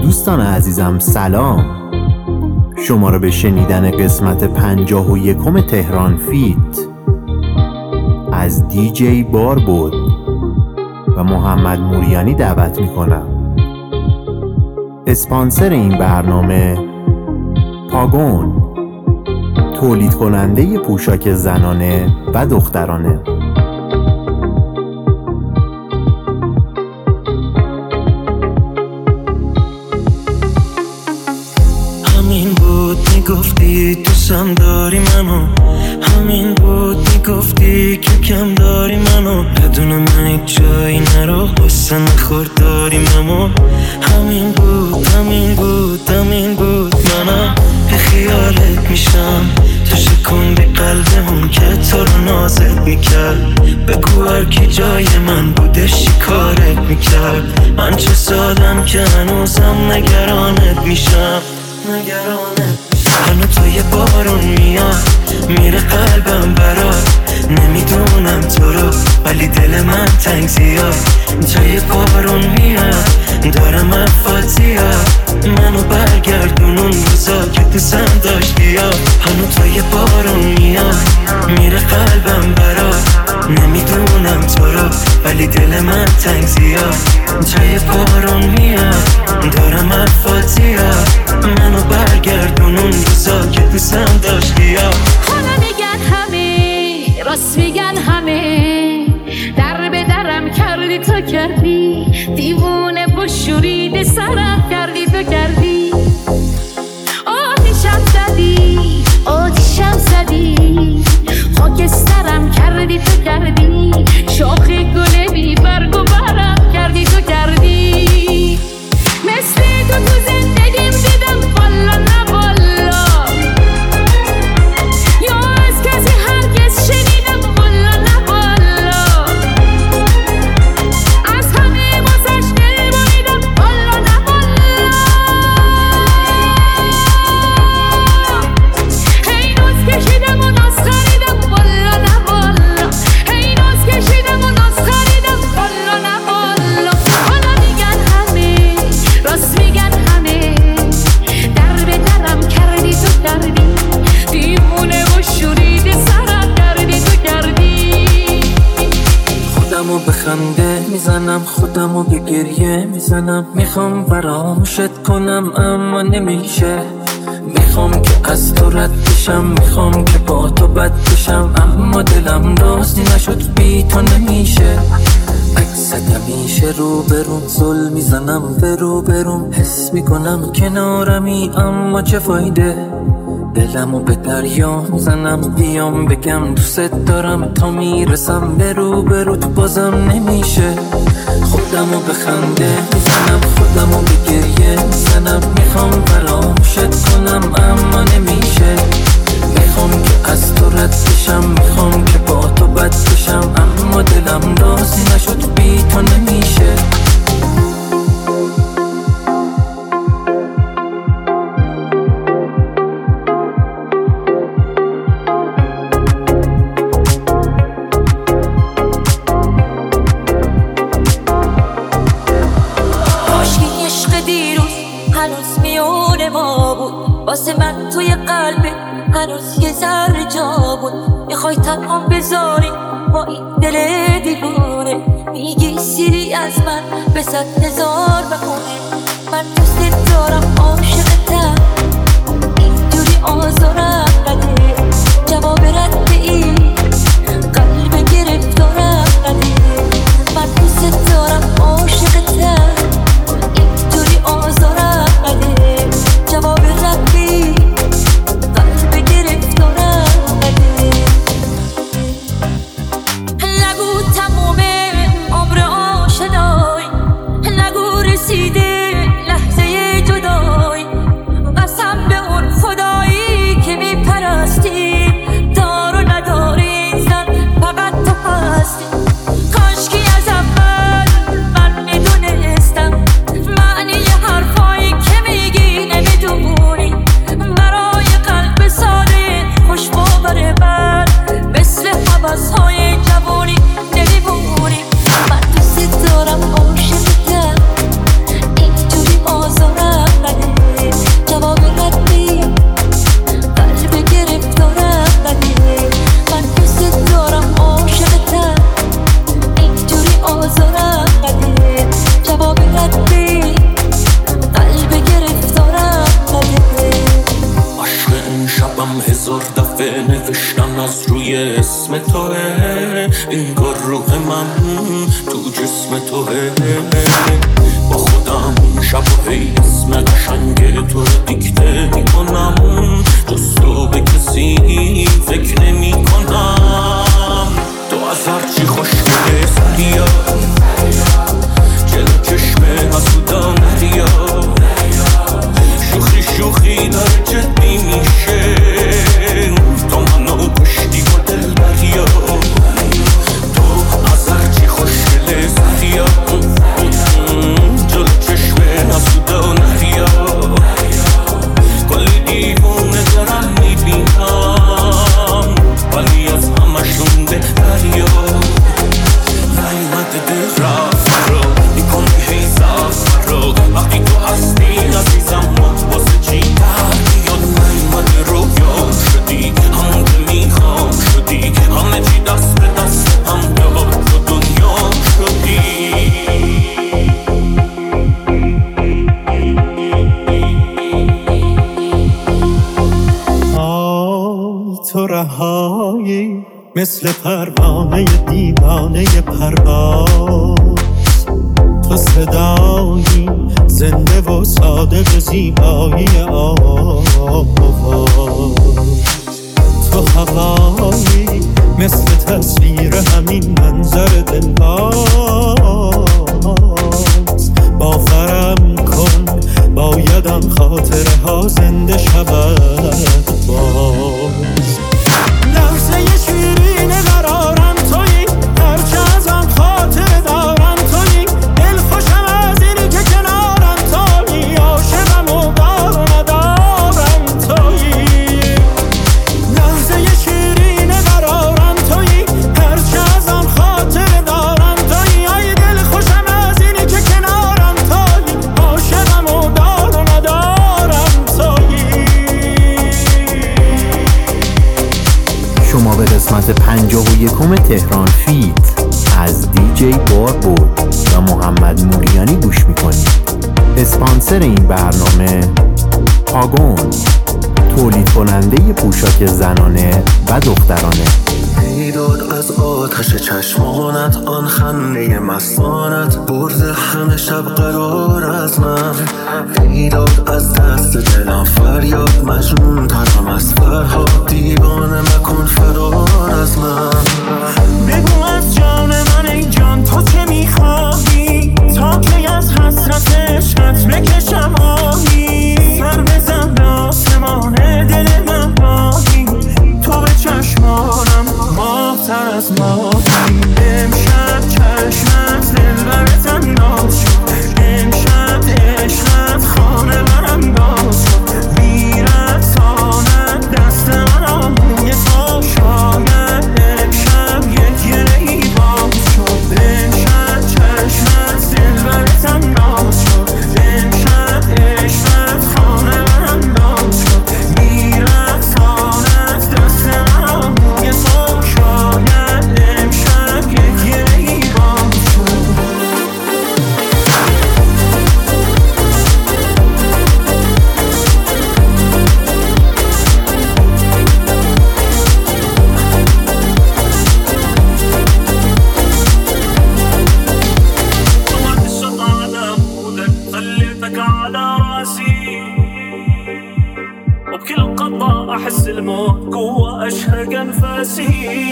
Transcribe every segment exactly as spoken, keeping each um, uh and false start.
دوستان عزیزم سلام، شما را به شنیدن قسمت پنجاه و یکم تهران فیت از دی جی باربود و محمد موریانی دعوت می کنم. اسپانسر این برنامه پاگون، تولید کننده پوشاک زنانه و دخترانه. همین بود میگفتی دوستم داری منو، همین بود میگفتی که کم داری منو، بدون من هیچ جایی نرو قصه نخور داری منو. همین بود همین بود همین بود منم به خیالت میشم، تو شکن به قلبمون که تو رو نازت میکرد. بگو هر کی جای من بودش چی کارت میکرد. من چه سادم که هنوزم نگرانت میشم، نگرانت هنو تا یه بارون میاد میره قلبم برات. نمیدونم تو رو ولی دل من تنگ زیاد، تا یه بارون میاد دارم افات زیاد. منو برگردون اون روزا که دوستم داشت بیا. هنو تا یه بارون میاد میره قلبم برات. نمیدونم تو رو ولی دل من تنگ زیاد، تا یه بارون میاد دارم افات زیاد. منو برگردون اون روزا که دوستم داشت بیا. حالا میگن همه راست میگن همه، در به درم کردی تو کردی، دیوونه و شورید سرم کردی تو کردی. آتیشم زدی آتیشم زدی، خاکسترم کردی تو کردی، شاخ گل بی برگ و برم کردی تو کردی. مثل تو تو زندگیم دیدم والا نه والا، یا از کسی هرگز شنیدم والا نه والا. از همه واسش دل بریدم والا نه والا. هی ناز کشیدم و ناز خریدم والا نه والا، هی ناز کشیدم و ناز خریدم والا نه والا. حالا میگن همه راست میگن همه، در به درم کردی تو کردی، دیوونه و شورید سرم کردی تو کردی. خودمو به خنده میزنم خودمو به گریه میزنم، میخوام فراموشت کنم اما نمیشه. میخوام که از تو رد بشم، میخوام که با تو بد بشم، اما دلم راضی نشد بی تو نمیشه. عکست همیشه رو بروم زل میزنم به رو بروم، حس میکنم کنارمی اما چه فایده. دلمو به دریا میزنم بیام بگم دوست دارم، تا میرسم به رو بروت بازم نمیشه. خودمو به خنده میزنم خودمو به گریه میزنم، میخوام فراموشت کنم اما نمیشه. میخوام که از تو رد بشم، میخوام که با تو بد بشم، اما دلم راضی نشد بی تو نمیشه. عاشقی عشق دیروز هنوز میونه ما بود، واسه من توی قلبه هنوز یه ذره جا بود. میخوای تنها بذاری با این دل دیوونه، میگی سیری از من به صد هزار بهونه. من دوست دارم عاشقتم، اینجوری آزارم نده، جواب رد ای قلب گرفتارم نده. من دوست دارم عاشقتم، اینجوری آزارم نده، جواب رد ای قلب گرفتارم نده. نگو تموم عمر آشنایی، نگو رسیده مثل پروانه دیوانه پرواز، تو صدایی زنده و صادق زیبایی آواز، تو هوایی مثل تصویر همین منظر دلباز. باورم کن باید آن خاطره ها زنده شود باز. لحظه شیرین قرارم تویی، هرچه از آن خاطره دارم تویی، دل خوشم از اینی که کنارم تویی، عاشقم و دار و ندارم تویی. لحظه شیرین قرارم تویی، هرچه از آن خاطره دارم تویی، ای دل خوشم از اینی که کنارم تویی، عاشقم و دار و ندارم تویی. شما به قسمت پنجاه و یکم تهران فیت از دیجی باربود و محمد موریانی گوش میکنید. اسپانسر این برنامه پاگون، تولید کننده پوشاک زنانه و دخترانه. بیداد از آتش چشمانت، آن خنده مستانت برده همه شب قرار از من. بیداد از دست دلم فریاد، مجنون ترم از فرهاد، دیوانه مکن فرار از من. بگو از جان من ای جان تو چه میخواهی، تا کی از حسرت عشقت بکشم آهی. سر بزن به آسمان دل من باهی، تو به چشمانم ماه‌تر از ماهی. امشب چشمت دلبرت انداز شد، امشب عشقت خانه برم باز شد. میرساند دست من آهوی تو، شاید امشب یک گرهی باز شد. امشب چشمت دلبرت انداز شد، امشب عشقت خانه برم باز شد. میرساند دست من آهوی تو، شاید امشب یک گرهی باز شد. طمعت على عمودك خليتك على راسي، وبكل قطعة أحس الموت جوا أشهق أنفاسي.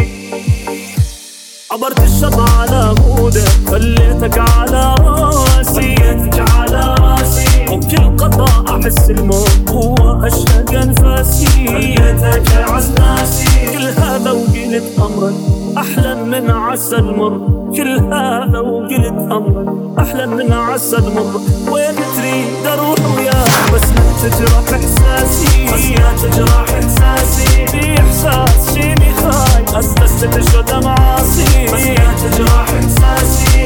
عبرت الشط على عمودك خليتك على راسي، على راسي، وبكل قطعة أحس الموت جوا أشهق أنفاسي. خليتك عالناسي، كل هذا وقلت أمرك أحلى من عسل مر، كل هذا وقلت أمرك أحلى من عسل مر. وين تريد أروح وياك بس ما تجرح إحساسي، بس ما تجرح إحساسي. في إحساس شيني خاي أسست تشرد معاصي، بس ما تجرح إحساسي.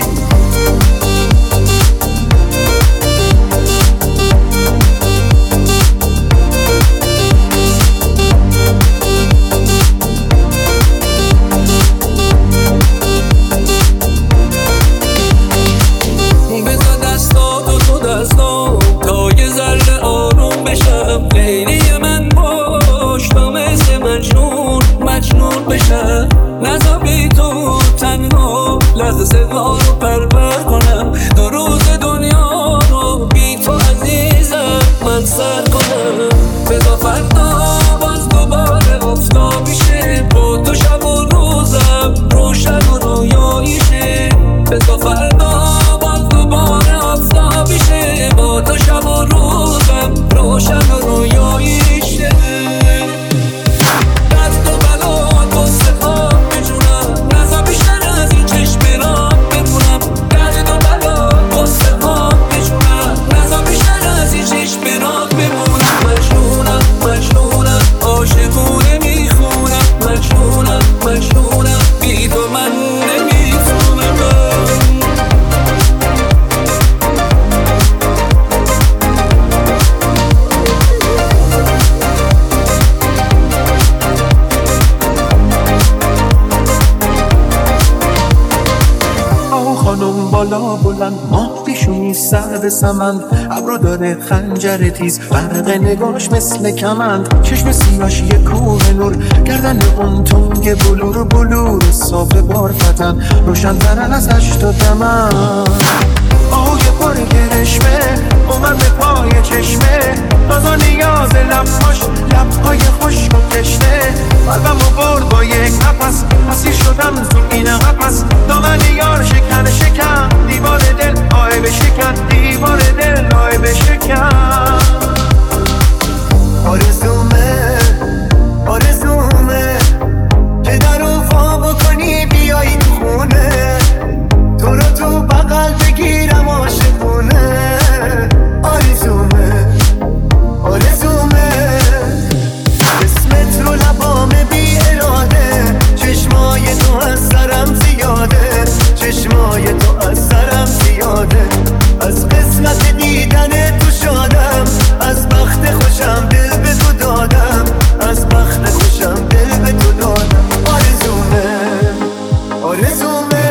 بذار دستاتو تو دستام تا یه ذره آروم بشم. لیلی من باش تا مثل مجنون مجنون بشم. نذار بی تو تنها لحظه صدا رو پرپر کنم. دو روز دنیا رو بی تو عزیزم من سر کنم. بذار فردا باز دوباره افتابی شه، با تو شب و روزم روشن و رویایی شه. بذار فردا باز دوباره افتابی شه، با تو شب و روزم روشن و رویایی شه. درد و بلا تو سپاه بجونم، نزا بیشتر از این چشم را بمونم. درد لب سمند، ابرو داره خنجر تیز، برق نگاش مثل کمند، چشم سیاش یه کوه نور، گردن اون تنگ بلور بلور، صاف بار فتن روشن ترن از هشت و دمن. آهوی پر کرشمه اومد به پای چشمه، نازا نیاز لبهاش لبهای خشک و تشنه، قلبمو برد با یک نفس، اسیر شدم تو این قفس، دامن یار شکن شکن، دیوار دل آی بشکن، دیوار دل آی بشکن. آرزومه آرزومه که در رو وا بکنی بیایی تو خونه، تو رو تو بغل بگیرم عاشقونه. آرزومه آرزومه اسمت رو لبامه بی اراده، چشمای تو از سرم زیاده، چشمای تو از سرم زیاده، از قسمت دیدن تو شادم، از بخت خوشم دل به تو دادم، از بخت خوشم دل به تو دادم. آرزومه آرزومه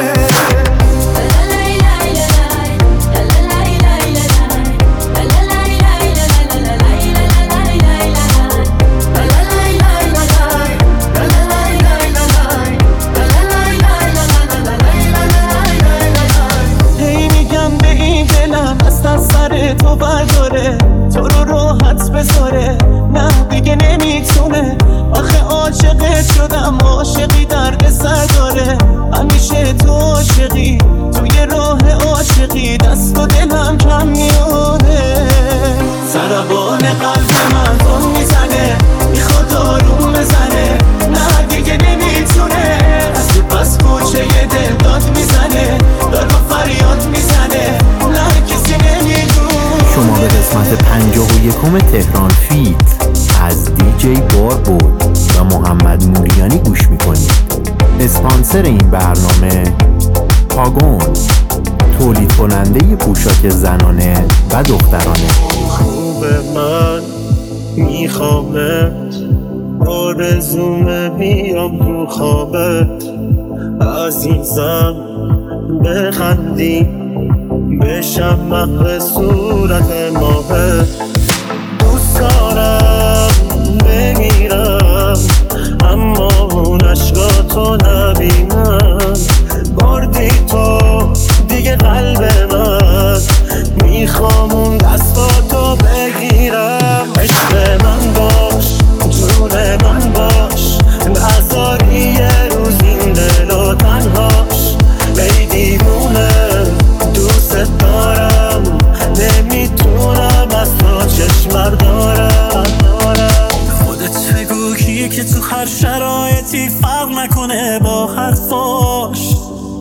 تو برداره، تو رو راحت بذاره، نه دیگه نمیتونه، آخه عاشقت شدم، عاشقی درد سر داره، همیشه تو عاشقی، توی راه عاشقی دست و دلم کم میاره، ضربان قلب من تون میزنه، میخواد آروم بزنه، نه دیگه نمیتونه، از تو پس کوچه یه دل داد میزنه، دار با فریاد میزنه، نه کسی نمیدونه. شما به قسمت پنجاه و یکم تهران فیت از دیجی بار بود و محمد موریانی گوش میکنید. اسپانسر این برنامه پاگون، تولید کننده پوشاک زنانه و دخترانه. خوب من میخوامت، آرزومه بیام تو خوابت، عزیزم بخندی، بشم محو صورت ماهت، دوست دارم بمیرم اما اون عشقاتو نبینم، بردی تو دیگه قلب من، میخوام اون دستاتو بگیرم، عشق من باش جون من باش، نذاری یه روز این دلو تنهاش، ای دیوونه دوست دارم، نمیتونم از تو چشم دارم. خودت بگو کیه که تو هر شرایطی فرق نکنه با حرفاش،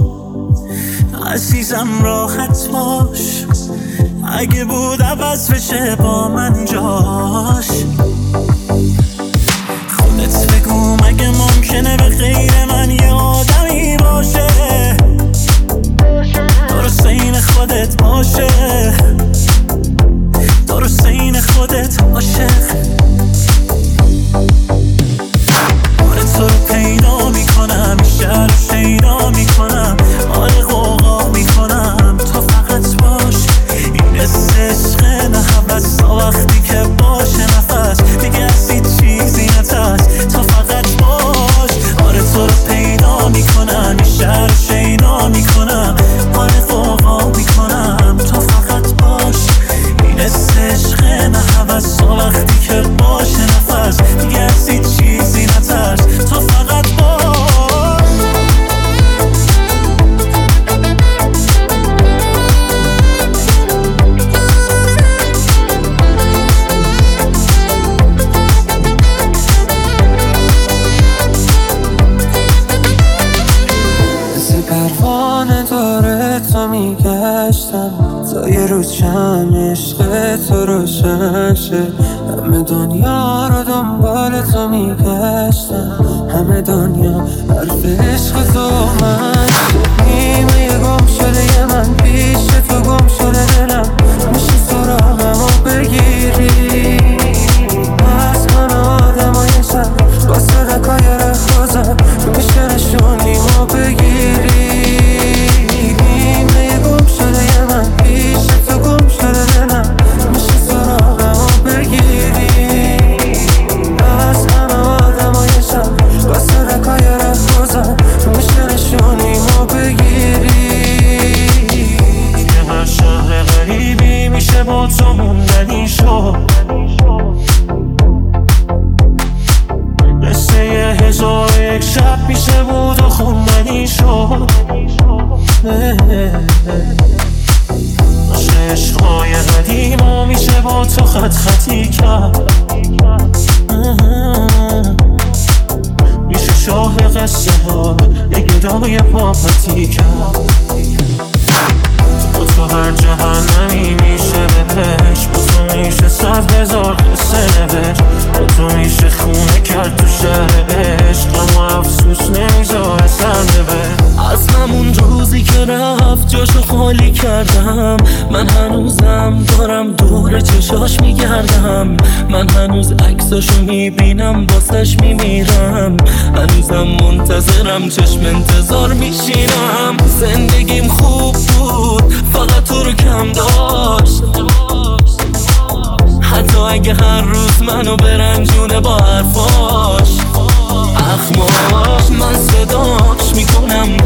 عزیزم راحت باش، اگه بود عوض بشه با من جاش. خودت بگو مگه ممکنه به غیر من یه آدمی باشه، درست این خودت باشه، درست این خودت باشه. آره تو رو پیدا میکنم، شهر رو شیدا میکنم، آره غوغا میکنم، تو فقط باش، این حس عشق نه حوض، تا وقتی که باشه نفس دیگه از هیچ چیزی نترس، تو فقط باش. آره تو رو پیدا میکنم، شهر رو شیدا میکنم، آره غوغا میکنم، تو فقط باش، این حس عشق نه حوض، تا وقتی که باشه نفس دیگه از هیچ چیزی نترس، تو فقط باش. پروانه داره تو میگشتم، تا یه روز چند عشق تو روشن شه، همه دنیا رو دنبال تو میگشتم، همه دنیا حرف عشق تو من شه، نیمه یه گم شده یه من پیش تو گم شده دلم، میشه سراغمو بگیری، از کنه آدم های شب با صدقای رخوزم، میشه نشونیمو بگیری، نیمه گم شده یه من پیش تو گم شده با تو موندنی شد، قصه هزار یک شب میشه بود و خوندنی شد. عشقای قدیم و میشه با تو خط خطی کرد، میشه شاه قصه ها یک ندای پاپتی کرد. با تو هر جهنمی میشه بهش، با تو میشه صد هزار قصه نوشت، با تو میشه خونه کرد تو شهر عشق، اما افسوس نمیذاره سر نوشت. از همون روزی که رفت جاشو خالی کردم، من هنوزم دارم دور چشاش میگردم، من هنوز عکساشو میبینم واسش میمیرم، هنوزم منتظرم چشم انتظار میشینم. زندگیم خوب بود فقط تو رو کم داشت، حتی اگه هر روز منو برنجونه با حرفاش اخماش. من صداش میکنم